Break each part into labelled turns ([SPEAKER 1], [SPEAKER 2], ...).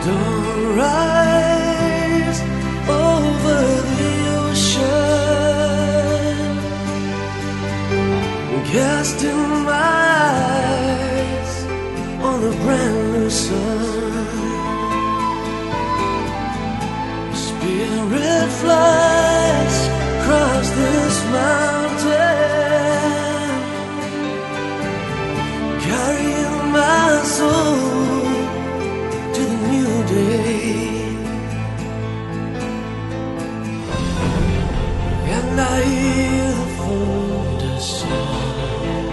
[SPEAKER 1] Don't rise over the ocean, casting my eyes on a brand new sun. Spirit flies across this mountain, carrying my soul to the new day. And I hear the thunder sound,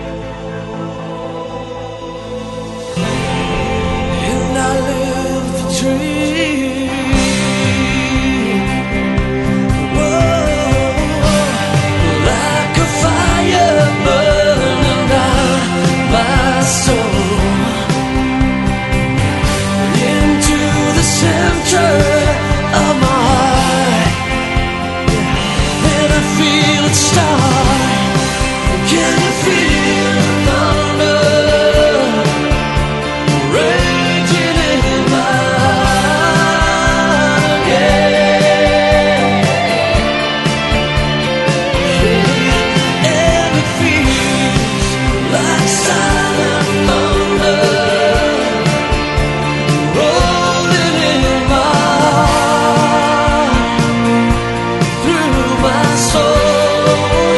[SPEAKER 1] and I live the dream. Whoa, like a fire burning down my soul into the center of my heart. And I feel it start. Can you feel the thunder raging in my heart? Yeah. And it feels like silent thunder rolling in my heart, through my soul.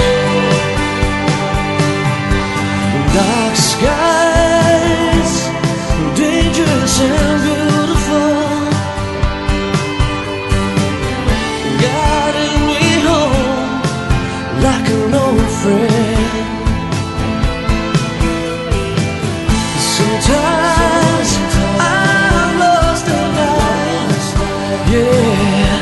[SPEAKER 1] Dark skies, dangerous and beautiful, guiding me home like an old friend. Sometimes I'm lost and lost, yeah,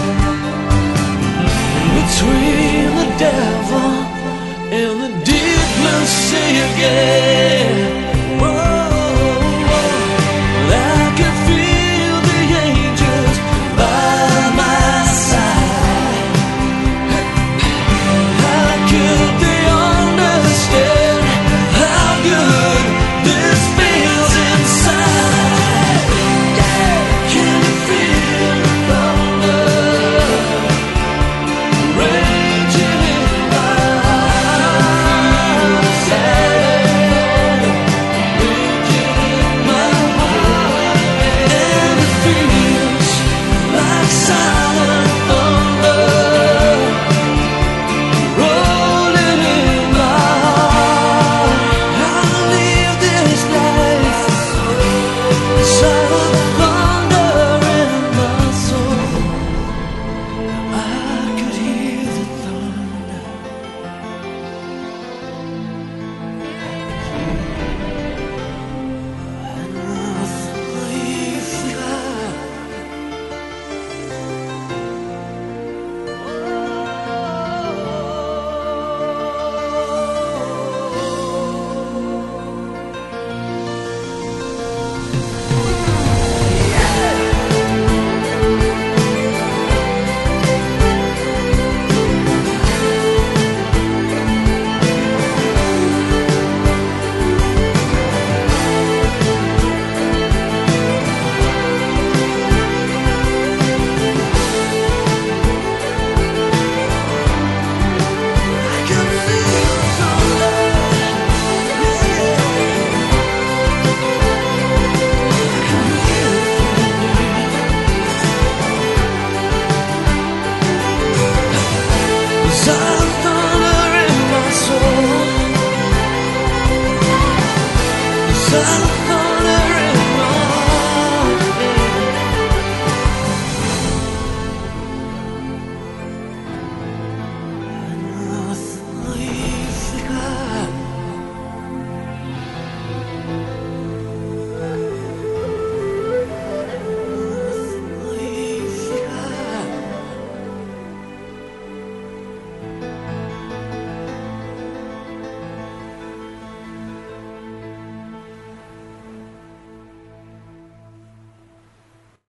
[SPEAKER 1] between the devil and the deep blue sea again. Whoa, I can feel the angels by my side. How could they understand how good this feels inside? Can you feel the thunder raging in my heart? Raging in my heart. And it feels like silent thunder rolling in my heart. I'll live this life, silent thunder in my soul. I could hear the thunder. And we fly. I can feel the thunder. I can hear the silent thunder in my soul. Silent